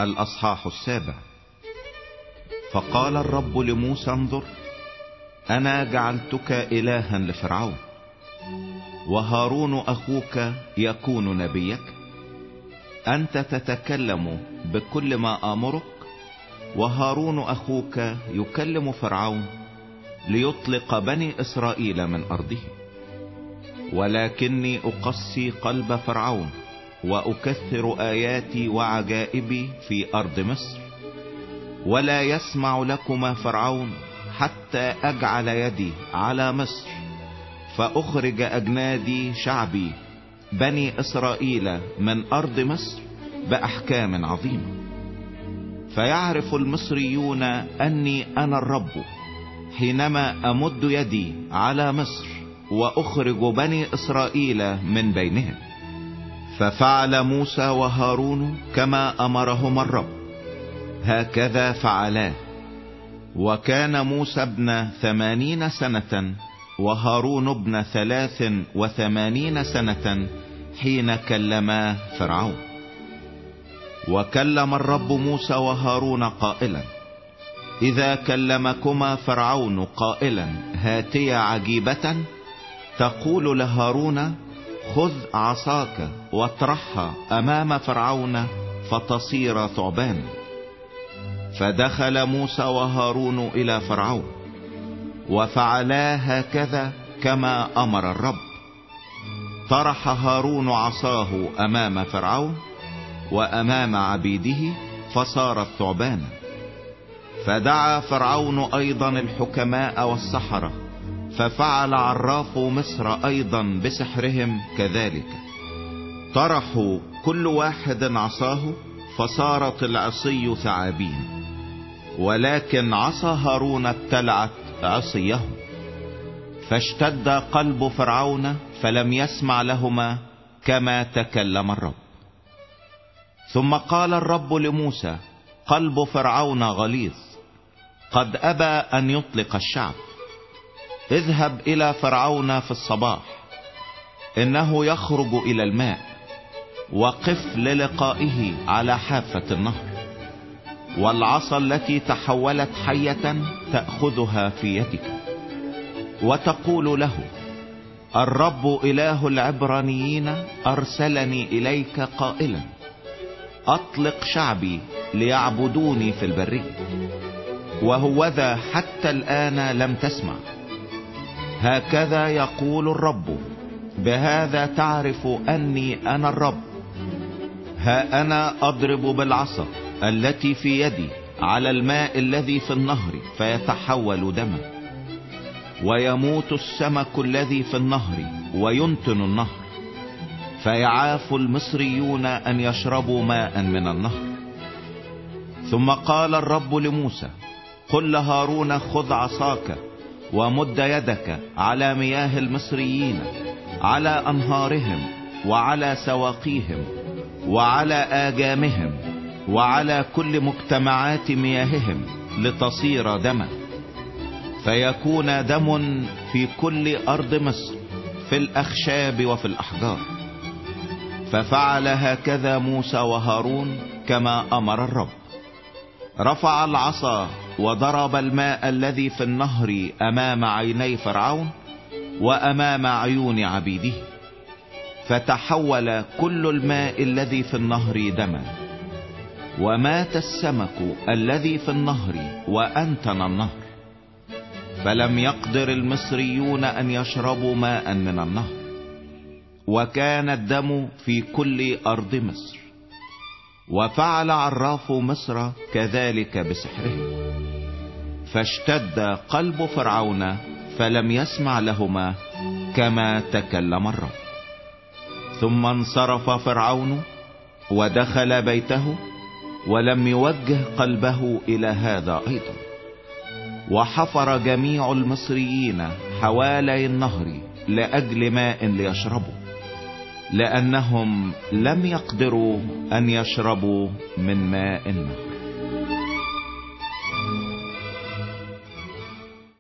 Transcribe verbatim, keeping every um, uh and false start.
الأصحاح السابع. فقال الرب لموسى: انظر، أنا جعلتك إلها لفرعون، وهارون أخوك يكون نبيك. أنت تتكلم بكل ما آمرك، وهارون أخوك يكلم فرعون ليطلق بني إسرائيل من أرضه. ولكني أقسي قلب فرعون وأكثر آياتي وعجائبي في أرض مصر، ولا يسمع لكما فرعون حتى أجعل يدي على مصر فأخرج أجنادي شعبي بني إسرائيل من أرض مصر بأحكام عظيمة. فيعرف المصريون أني أنا الرب حينما أمد يدي على مصر وأخرج بني إسرائيل من بينهم. ففعل موسى وهارون كما أمرهما الرب، هكذا فعلا. وكان موسى ابن ثمانين سنة وهارون ابن ثلاث وثمانين سنة حين كلما فرعون. وكلم الرب موسى وهارون قائلا: إذا كلمكما فرعون قائلا هاتيا عجيبة، تقول لهارون: خذ عصاك واطرحها أمام فرعون فتصير ثعبان. فدخل موسى وهارون إلى فرعون وفعلا هكذا كما أمر الرب. طرح هارون عصاه أمام فرعون وأمام عبيده فصارت ثعبانا. فدعا فرعون أيضا الحكماء والسحرة، ففعل عرافو مصر أيضا بسحرهم كذلك. طرحوا كل واحد عصاه فصارت العصي ثعابين، ولكن عصا هارون ابتلعت عصيه. فاشتد قلب فرعون فلم يسمع لهما كما تكلم الرب. ثم قال الرب لموسى: قلب فرعون غليظ، قد أبى أن يطلق الشعب. اذهب إلى فرعون في الصباح، إنه يخرج إلى الماء، وقف للقائه على حافة النهر. والعصا التي تحولت حية تأخذها في يدك، وتقول له: الرب إله العبرانيين أرسلني إليك قائلا: أطلق شعبي ليعبدوني في البرية، وهوذا حتى الآن لم تسمع. هكذا يقول الرب: بهذا تعرف أني أنا الرب. ها أنا أضرب بالعصا التي في يدي على الماء الذي في النهر فيتحول دما، ويموت السمك الذي في النهر وينتن النهر، فيعاف المصريون أن يشربوا ماء من النهر. ثم قال الرب لموسى: قل لهارون: خذ عصاك ومد يدك على مياه المصريين، على أنهارهم وعلى سواقيهم وعلى آجامهم وعلى كل مجتمعات مياههم، لتصير دما، فيكون دم في كل أرض مصر، في الأخشاب وفي الأحجار. ففعل هكذا موسى وهارون كما أمر الرب. رفع العصا وضرب الماء الذي في النهر أمام عيني فرعون وأمام عيون عبيده، فتحول كل الماء الذي في النهر دما، ومات السمك الذي في النهر وأنتن النهر. فلم يقدر المصريون أن يشربوا ماء من النهر، وكان الدم في كل أرض مصر. وفعل عراف مصر كذلك بسحرهم. فاشتد قلب فرعون فلم يسمع لهما كما تكلم الرب. ثم انصرف فرعون ودخل بيته، ولم يوجه قلبه إلى هذا أيضا. وحفر جميع المصريين حوالي النهر لأجل ماء ليشربوا، لأنهم لم يقدروا أن يشربوا من ماء النهر.